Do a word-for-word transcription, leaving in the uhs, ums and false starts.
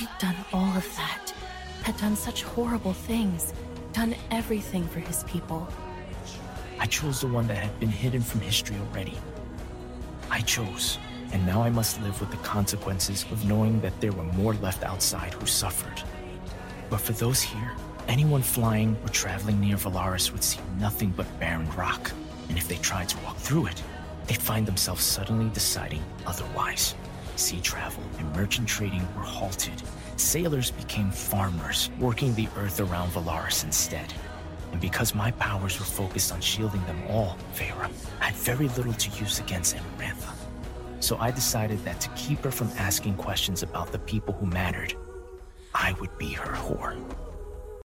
She'd done all of that, had done such horrible things, done everything for his people. I chose the one that had been hidden from history already. I chose, and now I must live with the consequences of knowing that there were more left outside who suffered. But for those here, anyone flying or traveling near Valaris would see nothing but barren rock, and if they tried to walk through it, they'd find themselves suddenly deciding otherwise. Sea travel and merchant trading were halted. Sailors became farmers, working the earth around Valaris instead. And because my powers were focused on shielding them all, Feyre, I had very little to use against Amarantha. So I decided that to keep her from asking questions about the people who mattered, I would be her whore.